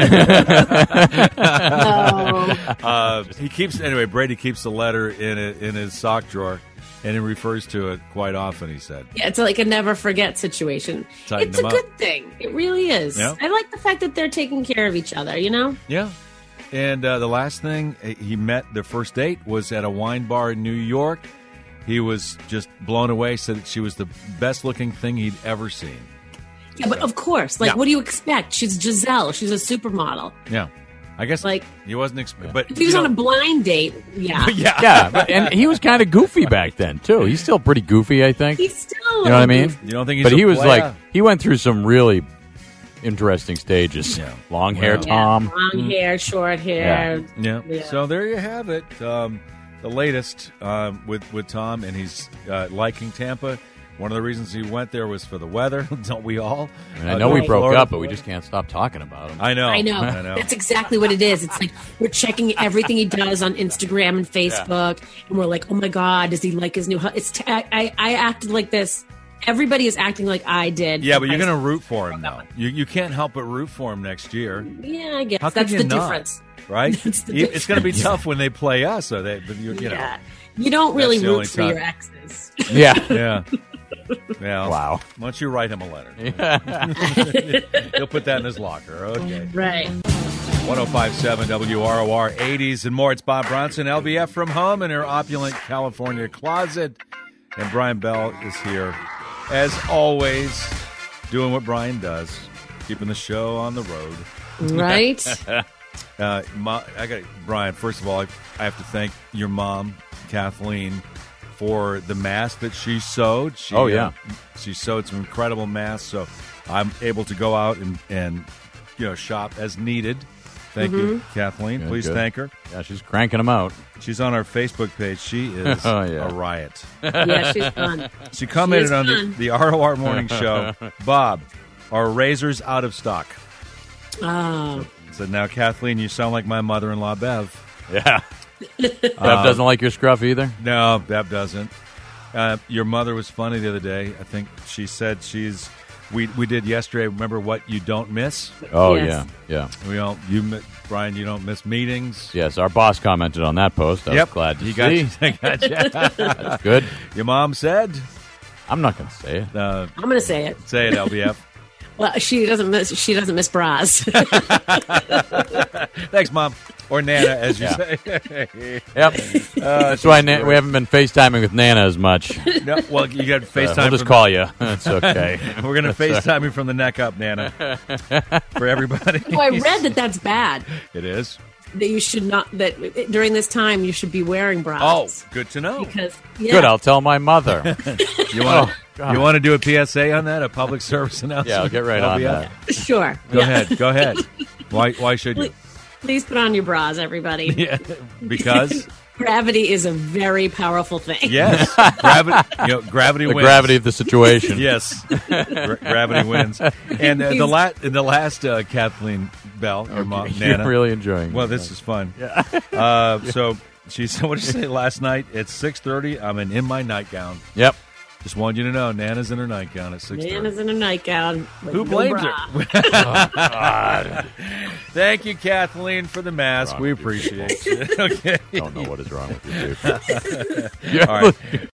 I: Brady keeps the letter in his sock drawer, and he refers to it quite often. He said,
E: "Yeah, it's like a never forget situation. It's a good thing. It really is.
I: Yeah.
E: I like the fact that they're taking care of each other.
I: Yeah." And the last thing he met, their first date was at a wine bar in New York. He was just blown away, said that she was the best-looking thing he'd ever seen.
E: Yeah, but of course. What do you expect? She's Giselle. She's a supermodel.
I: Yeah. I guess he wasn't expecting. But
E: if he was on a blind date,
J: and he was kind of goofy back then, too. He's still pretty goofy, I think.
E: He's still
J: You know what I mean?
I: Goofy. You don't think he's
J: But
I: a
J: he was
I: player?
J: he went through some really interesting stages. Yeah. Long hair Tom.
E: Long hair, short hair.
I: Yeah. So there you have it. The latest with Tom, and he's liking Tampa. One of the reasons he went there was for the weather. Don't we all?
J: I know we broke up, but we just can't stop talking about him.
I: I know.
E: That's exactly what it is. It's like we're checking everything he does on Instagram and Facebook, and we're like, oh my God, does he like his new house? I acted like this. Everybody is acting like I did.
I: Yeah, but you're going to root for him now. You can't help but root for him next year.
E: Yeah, I guess.
I: How
E: That's
I: could
E: the
I: you not?
E: difference.
I: Right? It's going to be tough when they play us. So you know.
E: You don't really
I: That's the
E: root
I: only
E: for
I: time.
E: your exes.
I: Yeah. Yeah.
J: Wow.
I: Why don't you write him a letter? He'll put that in his locker. Okay.
E: Right.
I: 105.7 WROR, 80s and more. It's Bob Bronson, LBF from home in her opulent California closet. And Brian Bell is here, as always, doing what Brian does, keeping the show on the road.
E: Right.
I: Brian, first of all, I have to thank your mom, Kathleen, for the mask that she sewed. She sewed some incredible masks, so I'm able to go out and shop as needed. Thank you, Kathleen. Please thank her.
J: Yeah, she's cranking them out.
I: She's on our Facebook page. She is a riot.
E: Yeah, she's fun.
I: She commented on the ROR Morning Show, Bob, are razors out of stock?
E: Oh.
I: So now, Kathleen, you sound like my mother-in-law, Bev.
J: Yeah. Bev doesn't like your scruff either?
I: No, Bev doesn't. Your mother was funny the other day. I think she said we did yesterday, remember what you don't miss?
J: Oh,
E: Yes.
J: yeah.
I: Brian, you don't miss meetings.
J: Yes, our boss commented on that post. I was glad to see.
I: Got you.
J: That's good.
I: Your mom said?
J: I'm not going to say it.
E: I'm going to say it.
I: Say it, LBF.
E: Well, she doesn't miss bras.
I: Thanks, Mom. Or Nana, as you say.
J: Yep. That's why we haven't been FaceTiming with Nana as much.
I: No, well, you got FaceTime.
J: We'll just call you. It's okay.
I: We're going to FaceTime you from the neck up, Nana. For everybody.
E: Oh, I read that's bad.
I: It is.
E: That you should not, that during this time you should be wearing bras.
I: Oh, good to know.
E: Because,
J: Good, I'll tell my mother.
I: You want to do a PSA on that, a public service announcement?
J: Yeah, I'll get right on that.
E: Sure.
I: Go ahead. Why should you?
E: Please put on your bras, everybody.
I: Yeah, because?
E: Gravity is a very powerful thing.
I: Yes, gravity
J: The
I: wins.
J: gravity of the situation.
I: Yes, gravity wins. And in the last Kathleen Bell, your mom,
J: You're
I: Nana,
J: really enjoying
I: Well,
J: it.
I: this is fun. So she said, "What did you say last night? It's 6:30. I'm in my nightgown."
J: Yep.
I: Just wanted you to know, Nana's in her nightgown at 6:30.
E: Nana's in a nightgown. with
I: Who
E: no
I: blames
E: bra.
I: her? Thank you, Kathleen, for the mask. We appreciate it. Okay.
J: Don't know what is wrong with you, dude.
I: All right.